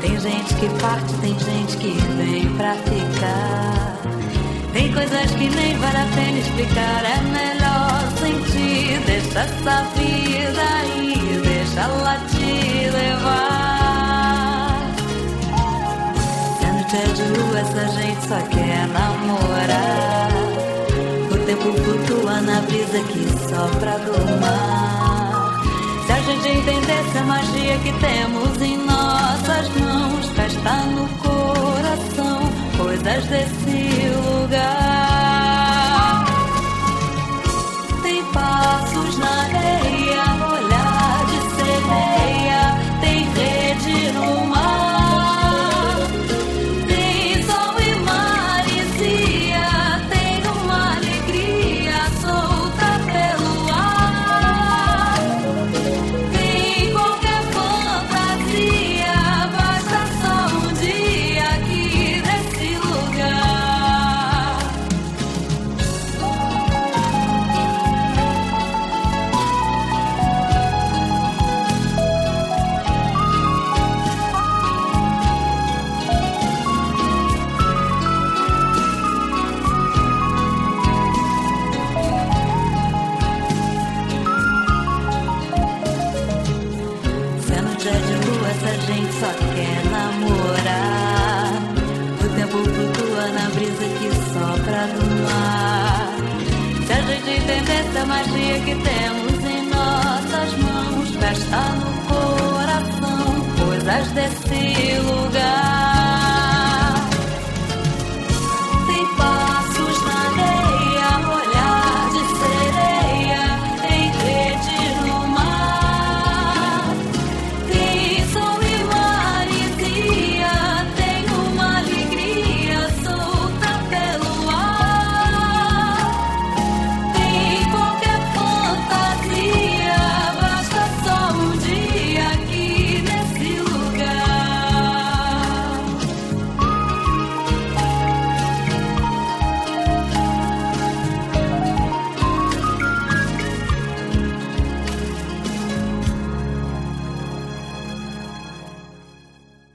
Tem gente que parte, tem gente que vem pra ficar. Tem coisas que nem vale a pena explicar. É melhor sentir, deixa essa vida aí, deixa ela te levar. Sendo tédio, essa gente só quer namorar. O tempo flutua na brisa que sopra do mar. Se a gente entendesse a magia que temos em nossas mãos, festa no coração, coisas desse lugar. Tem passos na areia, olhar de sereia, tem rede no mar. Tem sol e maresia, tem uma alegria solta pelo ar. Tem qualquer fantasia, basta só um dia aqui nesse lugar. Sendo dia de lua, essa gente só quer namorar. O tempo flutua na brisa que sopra do mar. Se a gente entendesse a magia que temos em nossas mãos, festa no coração, coisas desse